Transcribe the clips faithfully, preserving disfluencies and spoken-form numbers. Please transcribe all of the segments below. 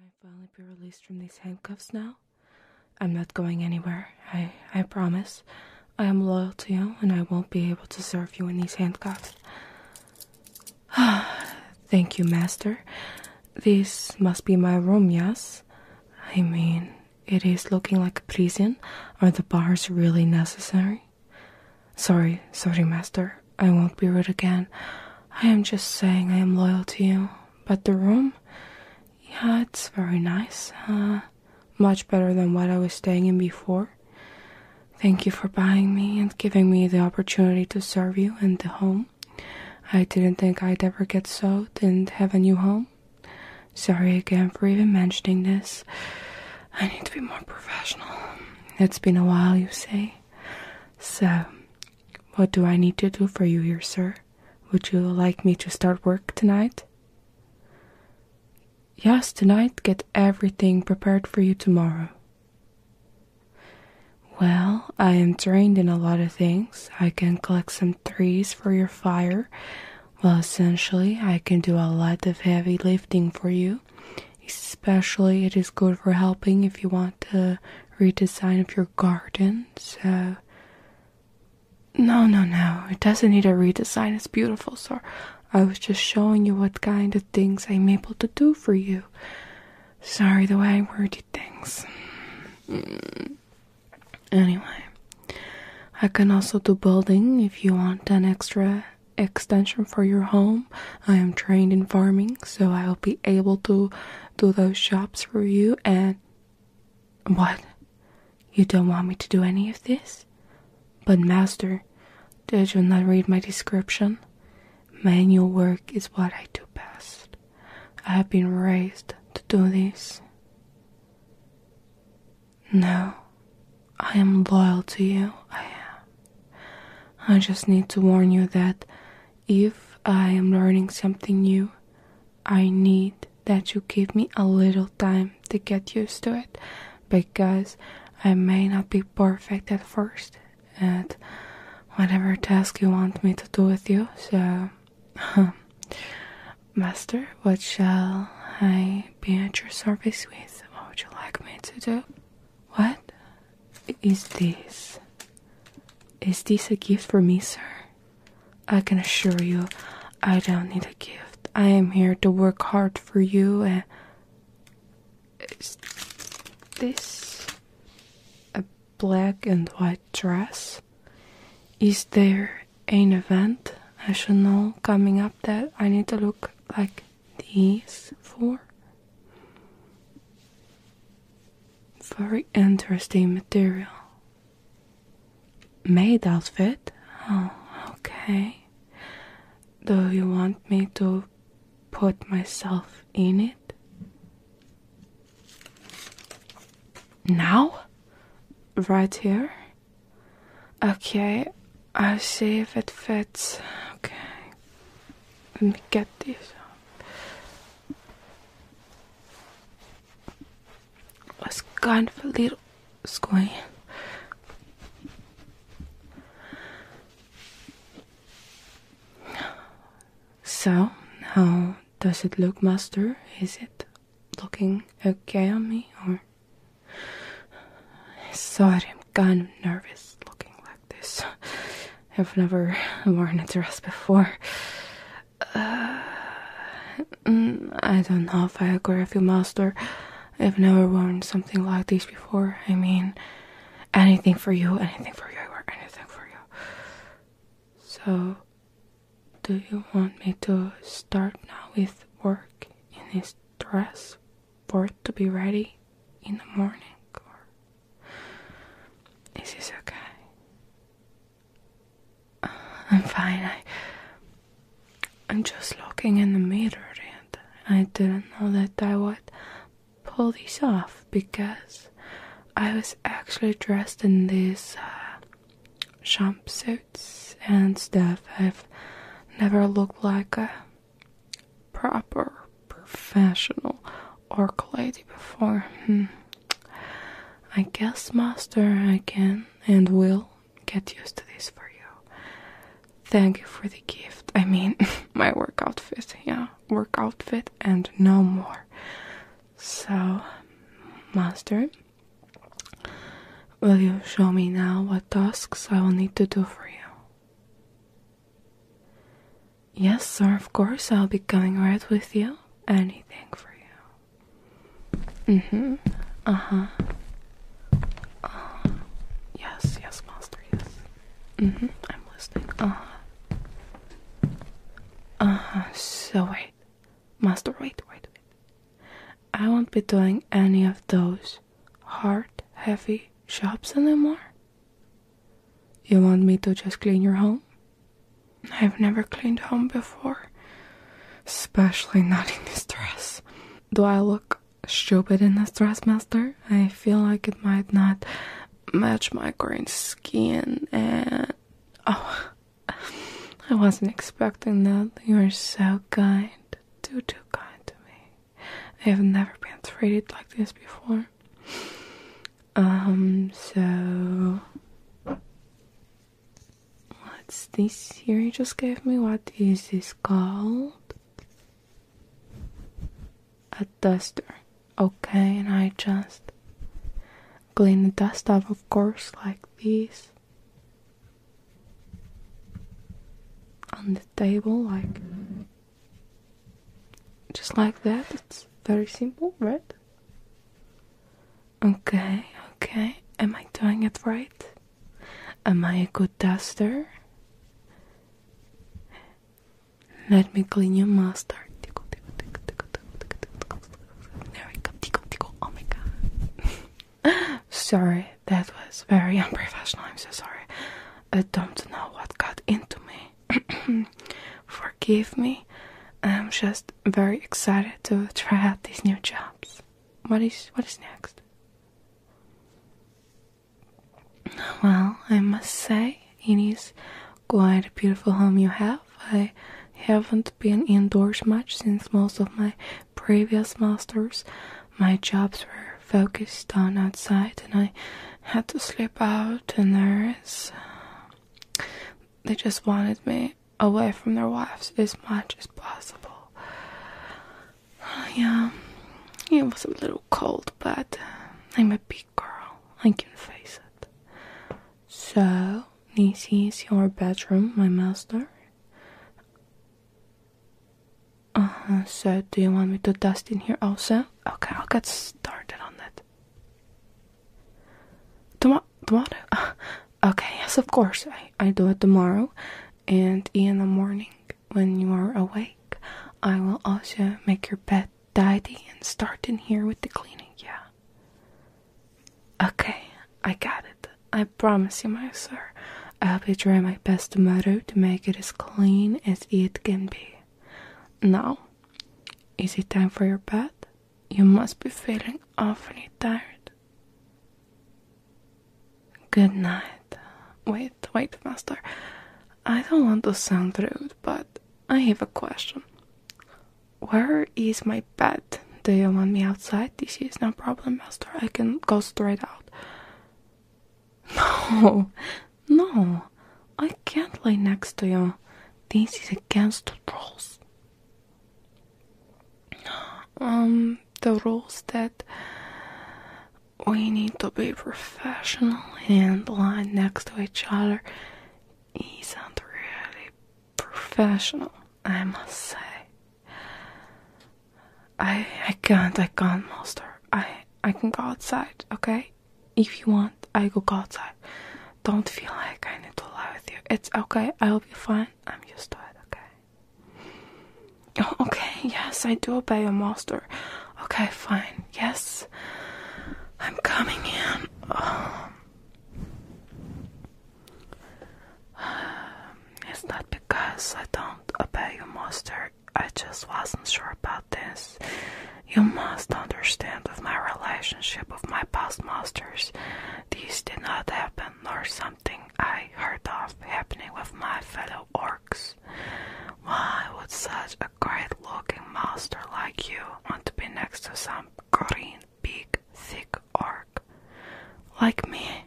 I finally be released from these handcuffs now? I'm not going anywhere, I, I promise. I am loyal to you, and I won't be able to serve you in these handcuffs. Thank you, master. This must be my room, yes? I mean, it is looking like a prison. Are the bars really necessary? Sorry, sorry, master. I won't be rude again. I am just saying I am loyal to you. But the room? Yeah, it's very nice. Uh, much better than what I was staying in before. Thank you for buying me and giving me the opportunity to serve you in the home. I didn't think I'd ever get so and have a new home. Sorry again for even mentioning this. I need to be more professional. It's been a while, you say. So, what do I need to do for you here, sir? Would you like me to start work tonight? Yes, tonight. Get everything prepared for you tomorrow. Well, I am trained in a lot of things. I can collect some trees for your fire. Well, essentially, I can do a lot of heavy lifting for you. Especially, it is good for helping if you want a redesign of your garden. So, no, no, no. It doesn't need a redesign. It's beautiful, sir. I was just showing you what kind of things I'm able to do for you. Sorry the way I worded things. Mm. Anyway, I can also do building if you want an extra extension for your home. I am trained in farming, so I'll be able to do those jobs for you. And what? You don't want me to do any of this? But master, did you not read my description? Manual work is what I do best. I have been raised to do this. No, I am loyal to you. I am. I just need to warn you that if I am learning something new, I need that you give me a little time to get used to it, because I may not be perfect at first at whatever task you want me to do with you. So, master, what shall I be at your service with? What would you like me to do? What is this? Is this a gift for me, sir? I can assure you, I don't need a gift. I am here to work hard for you. And is this a black and white dress? Is there an event I should know coming up that I need to look like this for? Very interesting material. Maid outfit? Oh, okay. Do you want me to put myself in it? Now? Right here? Okay, I'll see if it fits. Okay. Let me get this. Was kind of a little square. So, how does it look, master? Is it looking okay on me, or? Sorry, I'm kind of nervous looking like this. I've never worn a dress before. Uh, I don't know if I agree with you, master. I've never worn something like this before. I mean, anything for you, anything for you, I wear anything for you. So, do you want me to start now with work in this dress for it to be ready in the morning? Or is this okay? I'm fine. I, I'm just looking in the mirror, and I didn't know that I would pull these off, because I was actually dressed in these uh, jumpsuits and stuff. I've never looked like a proper professional orc lady before. Hmm. I guess, master, I can and will get used to this for you. Thank you for the gift. I mean, my work outfit. Yeah, work outfit and no more. So, Master, will you show me now what tasks I will need to do for you? Yes, sir, of course, I'll be coming right with you. Anything for you. Mm-hmm. Uh-huh. Uh, yes, yes, Master, yes. Mm-hmm, I'm listening. Uh-huh. Uh-huh, so wait. Master, wait, wait, wait. I won't be doing any of those hard, heavy jobs anymore. You want me to just clean your home? I've never cleaned home before, especially not in this dress. Do I look stupid in this dress, Master? I feel like it might not match my green skin and... Oh, I wasn't expecting that. You are so kind. Too, too kind to me. I have never been treated like this before. Um, so... What's this here you just gave me? What is this called? A duster. Okay, and I just clean the dust off, of course, like this. On the table, like... Just like that. It's very simple, right? Okay, okay. Am I doing it right? Am I a good duster? Let me clean your master. There we go. Oh my god. Sorry, that was very unprofessional. I'm so sorry. I don't know what got into me. Forgive me. I'm just very excited to try out these new jobs. What is what is next? Well, I must say, it is quite a beautiful home you have. I haven't been indoors much since most of my previous masters. My jobs were focused on outside and I had to sleep out and nurse. They just wanted me away from their wives as much as possible. Yeah, it was a little cold, but I'm a big girl. I can face it. So, this is your bedroom, my master. Uh-huh, so do you want me to dust in here also? Okay, I'll get started on that. Tomorrow? Tomorrow? Uh, okay, yes, of course. I, I do it tomorrow. And in the morning, when you are awake, I will also make your bed tidy and start in here with the cleaning, yeah. Okay, I got it. I promise you, my sir. I'll be trying my best tomorrow to make it as clean as it can be. Now, is it time for your bed? You must be feeling awfully tired. Good night. Wait, wait, master. I don't want to sound rude, but I have a question. Where is my bed? Do you want me outside? This is no problem, master. I can go straight out. No, no. I can't lay next to you. This is against the rules. Um, the rules that we need to be professional and lie next to each other isn't really professional, I must say. I I can't, I can't, master. I, I can go outside, okay? If you want, I will go outside. Don't feel like I need to lie with you. It's okay, I'll be fine. I'm used to it. Oh, okay, yes, I do obey you, master. Okay, fine, yes. I'm coming in. Oh. It's not because I don't obey you, master. I just wasn't sure about this. You must understand with my relationship with my past masters. This did not happen, nor something I heard of happening with my fellow orcs. Why would such a great-looking master like you want to be next to some green, big, thick orc like me?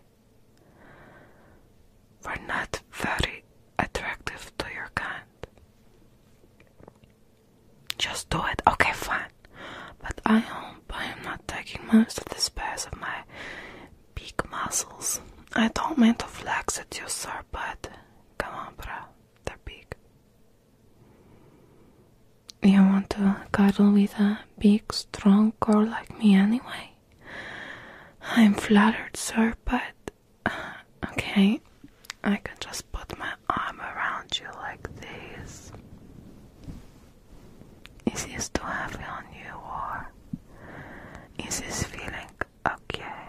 We're not very attractive to your kind. Just do it. Okay, fine. But I hope, I most of the space of my big muscles. I don't mean to flex at you, sir, but come on, bro, they're big. You want to cuddle with a big, strong girl like me anyway? I'm flattered, sir, but... Okay, I can just put my arm around you like this. Is this too heavy on you, or is this feeling okay?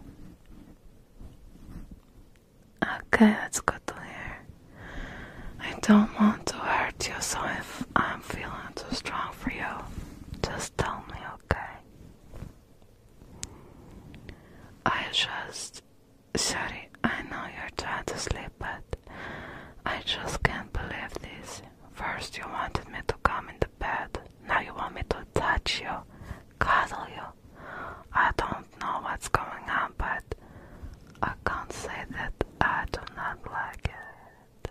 Okay, that's good to hear. I don't want to hurt you, so if I'm feeling too strong for you, just tell me, okay? I just... Sorry, I know you're trying to sleep, but I just can't believe this. First you wanted me to come in the bed, now you want me to touch you, cuddle you. I don't know what's going on, but I can't say that I do not like it.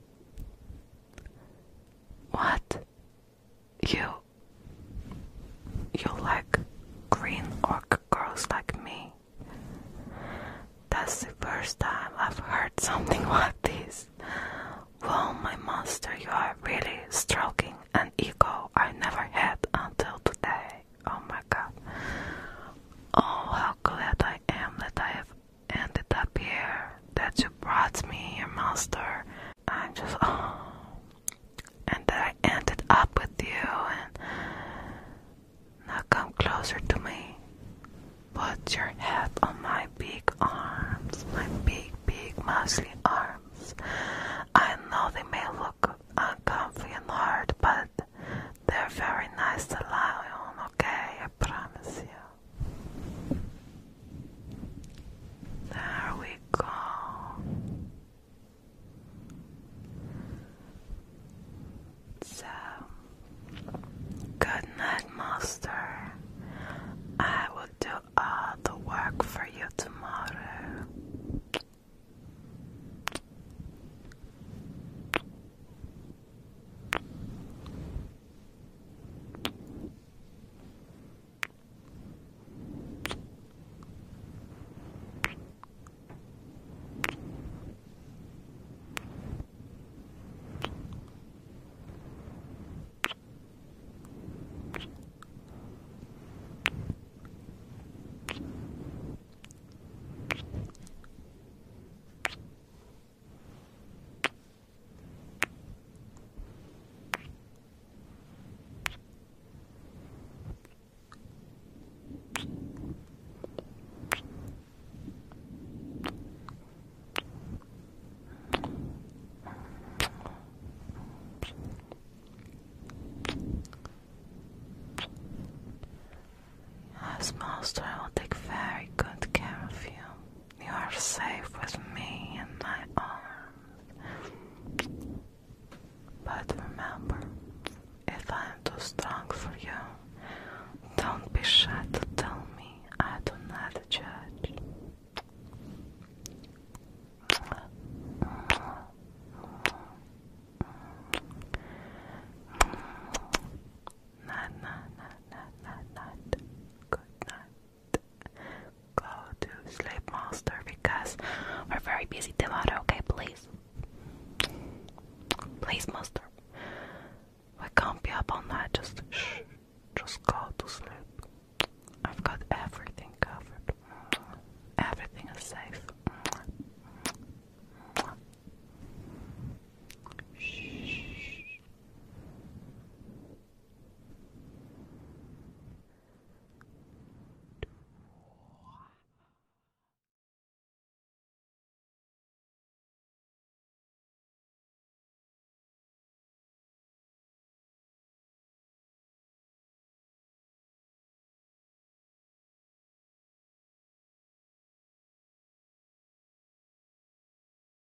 What? You... You like green orc girls like me? That's the first time I've heard something like this. Well, my master, you are really stroking an ego I never had until today. Oh my god. Oh, how glad I am that I have ended up here, that you brought me here, master. I'm just... Oh. And that I ended up with you, and now come closer to me. Put your head on my big arms, my big, big, muscly arms. I know they may look uncomfy and hard, but they're very nice to lie on, okay? I promise you. There we go. So, good night, master. I will do all the work for you tomorrow. Yes, master, I will take very good care of you. You are safe with me in my arms. But remember, if I am too strong for you, don't be shy to tell me. I do not judge. Night, night, night, night, night, night. Good night. Go to sleep, master, because we're very busy tomorrow, okay, please? Please, master. We can't be up all night, just shh, just go to sleep.